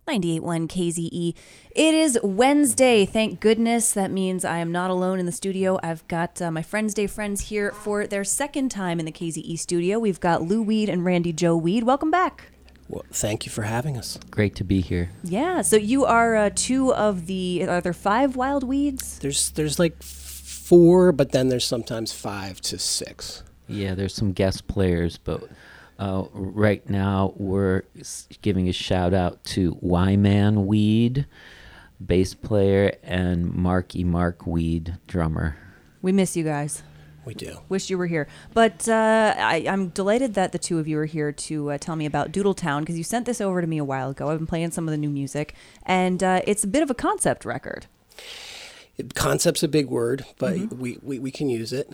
98.1 KZE. It is Wednesday. Thank goodness. That means I am not alone in the studio. I've got my Friends Day friends here for their second time in the KZE studio. We've got Lou Weed and Randy Joe Weed. Welcome back. Well, thank you for having us. Great to be here. Yeah, so you are two of the, are there 5 wild weeds? There's like 4, but then there's sometimes 5 to 6. Yeah, there's some guest players, but right now we're giving a shout out to Wyman Weed, bass player, and Marky Mark Weed, drummer. We miss you guys. We do. Wish you were here. But I'm delighted that the two of you are here to tell me about Doodletown, because you sent this over to me a while ago. I've been playing some of the new music, and it's a bit of a concept record. Concept's a big word, but we can use it.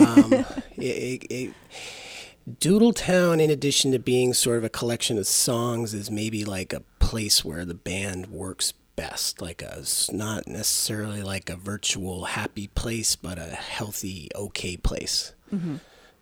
Doodletown, in addition to being sort of a collection of songs, is maybe like a place where the band works best, not necessarily like a virtual happy place, but a healthy, okay place. Mm-hmm.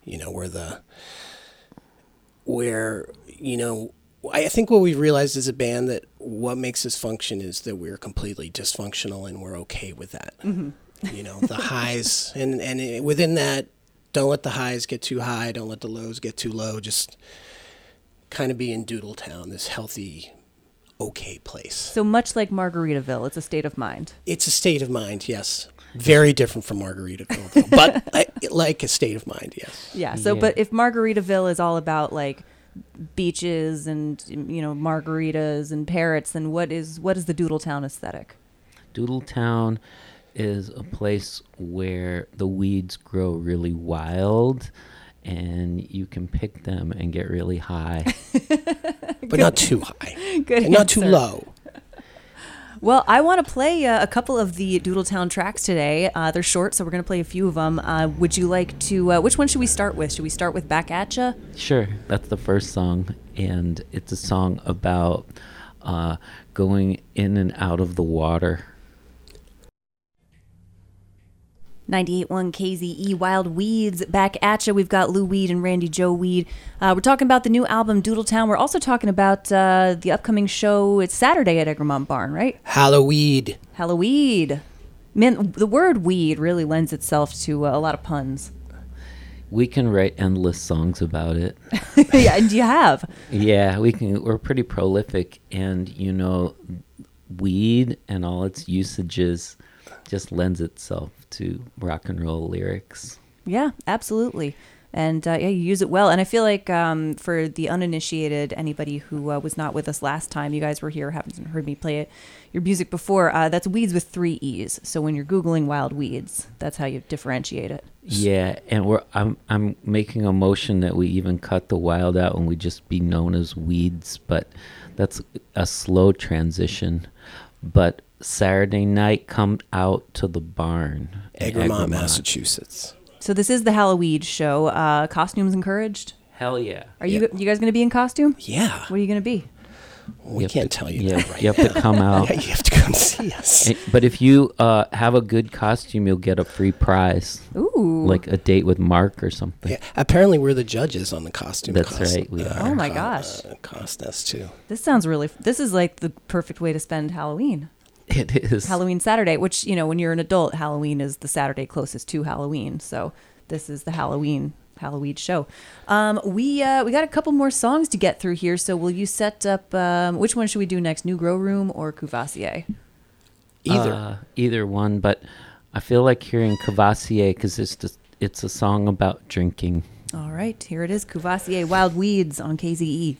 I think what we've realized as a band, that what makes us function is that we're completely dysfunctional and we're okay with that. Mm-hmm. The highs and within that, don't let the highs get too high, don't let the lows get too low, just kind of be in Doodletown, this healthy, okay place. So much like Margaritaville, it's a state of mind. It's a state of mind, yes. Very different from Margaritaville, though. But like a state of mind, yes. Yeah. So, yeah. But if Margaritaville is all about like beaches and margaritas and parrots, then what is the Doodletown aesthetic? Doodletown is a place where the weeds grow really wild, and you can pick them and get really high. But not too high. Good and not too low. Well, I want to play a couple of the Doodletown tracks today. They're short, so we're going to play a few of them. Would you like to, which one should we start with? Should we start with Back At Ya? Sure. That's the first song, and it's a song about going in and out of the water. 98.1 KZE, Wild Weeds, Back At Ya. We've got Lou Weed and Randy Joe Weed. We're talking about the new album, Doodletown. We're also talking about the upcoming show. It's Saturday at Egremont Barn, right? Halloween. Man, the word weed really lends itself to a lot of puns. We can write endless songs about it. Yeah, and you have. Yeah, we can. We're pretty prolific, and weed and all its usages just lends itself to rock and roll lyrics. Yeah, absolutely. And you use it well. And I feel like for the uninitiated, anybody who was not with us last time, you guys were here, haven't heard me play your music before, that's weeds with 3 E's. So when you're Googling wild weeds, that's how you differentiate it. Yeah, and I'm making a motion that we even cut the wild out and we just be known as weeds, but that's a slow transition. But Saturday night, come out to the barn. Egremont, Massachusetts. So this is the Halloween show. Costumes encouraged? Hell yeah. Are you guys going to be in costume? Yeah. What are you going to be? We can't tell you that right You have to come out. Yeah, you have to come see us. But if you have a good costume, you'll get a free prize. Ooh. Like a date with Mark or something. Yeah, apparently we're the judges on the costume. That's right, we are. Oh my gosh. Cost too. This is like the perfect way to spend Halloween. It is. Halloween Saturday, which, when you're an adult, Halloween is the Saturday closest to Halloween. So this is the Halloween show. We got a couple more songs to get through here. So will you set up, which one should we do next? New Grow Room or Courvoisier? Either one, but I feel like hearing Courvoisier because it's a song about drinking. All right, here it is, Courvoisier, Wild Weeds on KZE.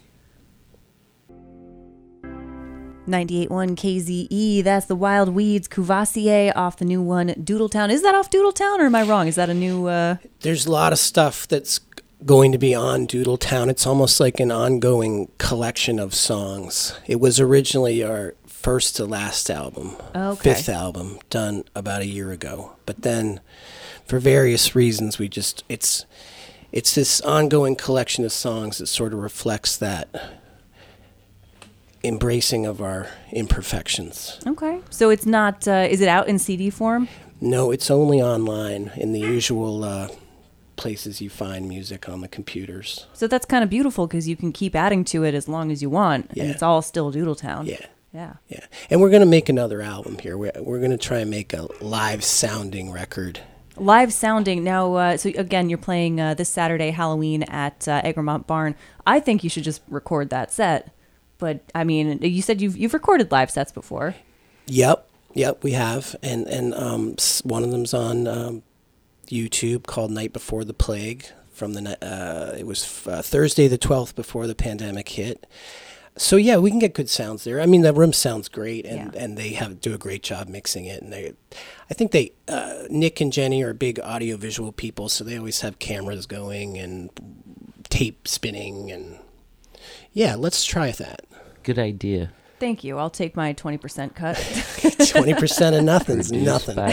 98.1 KZE, that's the Wild Weeds, Courvoisier off the new one, Doodletown. Is that off Doodletown, or am I wrong? Is that a new... There's a lot of stuff that's going to be on Doodletown. It's almost like an ongoing collection of songs. It was originally our first to last album, fifth album, done about a year ago. But then, for various reasons, it's this ongoing collection of songs that sort of reflects that embracing of our imperfections. Okay. So it's not, is it out in CD form? No, it's only online in the usual places you find music on the computers. So that's kind of beautiful because you can keep adding to it as long as you want, and it's all still Doodletown. Yeah. Yeah. Yeah. And we're going to make another album here. We're going to try and make a live sounding record. Live sounding. Now, so again, you're playing this Saturday, Halloween, at Egremont Barn. I think you should just record that set. But, I mean, you said you've recorded live sets before. Yep, we have. And one of them's on YouTube called Night Before the Plague. It was Thursday the 12th before the pandemic hit. So yeah, we can get good sounds there. I mean, the room sounds great, and they do a great job mixing it. And I think Nick and Jenny are big audiovisual people, so they always have cameras going and tape spinning, and yeah, let's try that. Good idea. Thank you. I'll take my 20% cut. 20% of nothing's nothing. By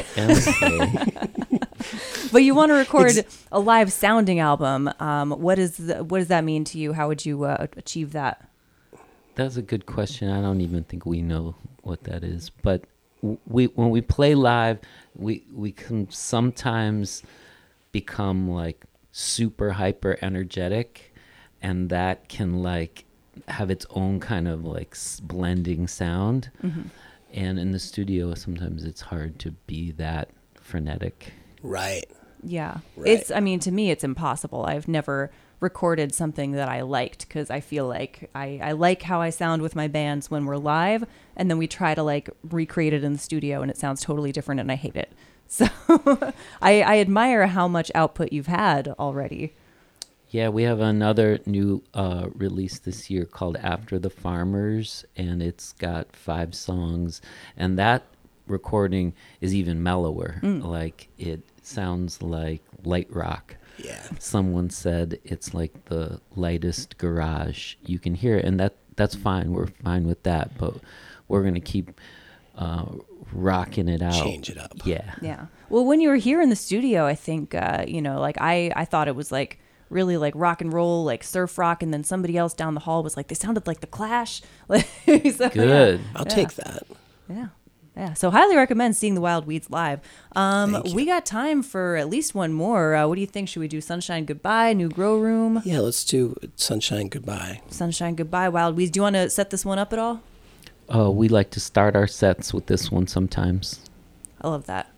MK. But you want to record a live sounding album. What does that mean to you? How would you achieve that? That's a good question. I don't even think we know what that is. But when we play live, we can sometimes become like super hyper energetic, and that can like have its own kind of like blending sound. Mm-hmm. And in the studio, sometimes it's hard to be that frenetic. Right. Yeah. Right. To me, it's impossible. I've never recorded something that I liked, because I feel like I like how I sound with my bands when we're live, and then we try to like recreate it in the studio and it sounds totally different and I hate it. So I admire how much output you've had already. Yeah, we have another new release this year called After the Farmers, and it's got 5 songs, and that recording is even mellower. Like, it sounds like light rock. Yeah. Someone said it's like the lightest garage you can hear, and that's fine. We're fine with that, but we're going to keep rocking it out. Change it up. Yeah. Yeah. Well, when you were here in the studio, I think, like I thought it was like really like rock and roll, like surf rock, and then somebody else down the hall was like, they sounded like The Clash. So, Good. I'll take that. Yeah. Yeah, so highly recommend seeing the Wild Weeds live. We got time for at least one more. What do you think? Should we do Sunshine Goodbye, New Grow Room? Yeah, let's do Sunshine Goodbye. Sunshine Goodbye, Wild Weeds. Do you want to set this one up at all? We like to start our sets with this one sometimes. I love that.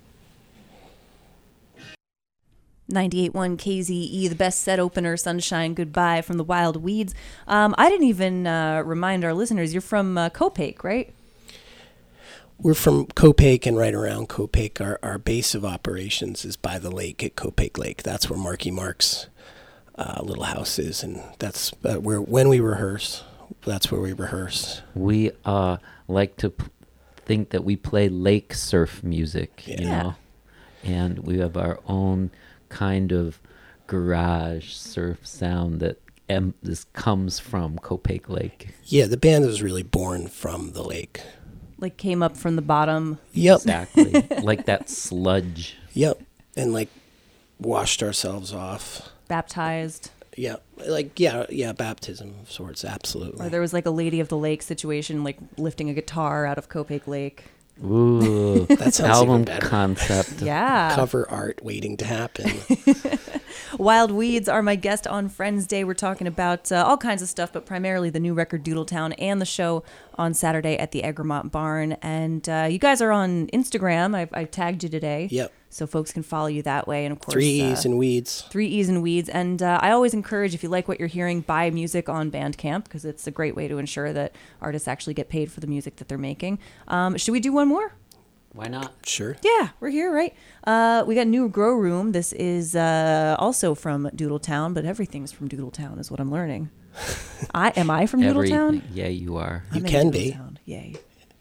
98.1 KZE, the best set opener, Sunshine Goodbye from the Wild Weeds. I didn't even remind our listeners, you're from Copake, right? We're from Copake, and right around Copake, our base of operations is by the lake at Copake Lake. That's where Marky Mark's little house is, and that's when we rehearse. That's where we rehearse. We like to think that we play lake surf music, you know, and we have our own kind of garage surf sound that this comes from Copake Lake. Yeah, the band was really born from the lake. Like came up from the bottom. Yep. Exactly. Like that sludge. Yep. And like washed ourselves off. Baptized. Yeah. Baptism of sorts, absolutely. Or there was like a Lady of the Lake situation, like lifting a guitar out of Copake Lake. Ooh. That sounds album even better. concept. Yeah. Cover art waiting to happen. Wild Weeds are my guest on Friends Day. We're talking about all kinds of stuff, but primarily the new record Doodletown and the show on Saturday at the Egremont Barn. And you guys are on Instagram. I've tagged you today. Yep. So folks can follow you that way. And of course, 3 E's and Weeds. 3 E's and Weeds. And I always encourage, if you like what you're hearing, buy music on Bandcamp, because it's a great way to ensure that artists actually get paid for the music that they're making. Should we do one more? Why not? Sure. Yeah, we're here, right? We got New Grow Room. This is also from Doodletown, but everything's from Doodletown is what I'm learning. Am I from Doodletown? Yeah, you are. You can be. Yay.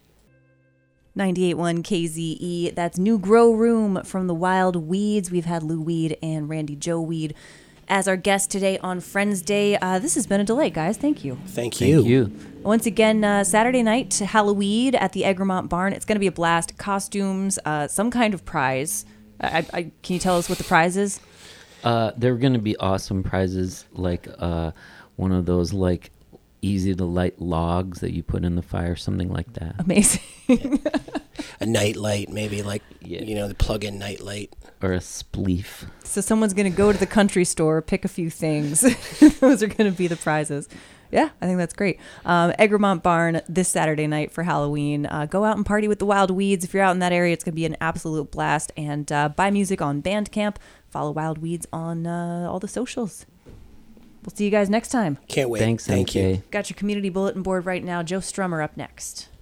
98.1 KZE. That's New Grow Room from the Wild Weeds. We've had Lou Weed and Randy Joe Weed as our guests today on Friends Day. This has been a delight, guys. Thank you. Thank you. Thank you. Once again, Saturday night, Halloween at the Egremont Barn. It's going to be a blast. Costumes, some kind of prize. Can you tell us what the prize is? There are going to be awesome prizes, like one of those like easy to light logs that you put in the fire, something like that. Amazing. A night light, maybe the plug-in night light. Or a spleef. So someone's going to go to the country store, pick a few things. Those are going to be the prizes. Yeah, I think that's great. Egremont Barn this Saturday night for Halloween. Go out and party with the Wild Weeds. If you're out in that area, it's going to be an absolute blast. And buy music on Bandcamp. Follow Wild Weeds on all the socials. We'll see you guys next time. Can't wait. Thanks, Thank MK. you. Got your community bulletin board right now. Joe Strummer up next.